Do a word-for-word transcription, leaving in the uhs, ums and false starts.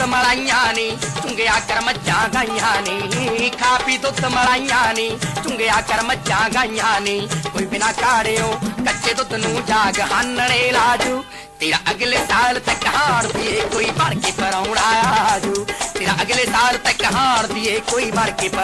ਮਲਾਈਆਂ ਨੀ ਚੁੰਗਿਆ ਕਰ ਮੱਝਾਂ ਗਾਈਆਂ ਨੀ ਖਾ ਪੀ ਦੁੱਧ ਮਲਾਈਆਂ ਨੀ ਚੁੰਗਿਆ ਕਰ ਮੱਝਾਂ ਗਾਈਆਂ ਨੀ ਕੋਈ ਬਿਨਾ ਕਾੜਿਓ ਕੱਚੇ ਦੁੱਧ ਨੂੰ ਜਾਗ ਹਾਨਣੇ ਲਾਜੂ तेरा अगले साल तक हार दिए कोई भर के पराउणा आजू तेरा अगले साल तक हार दिए कोई भर के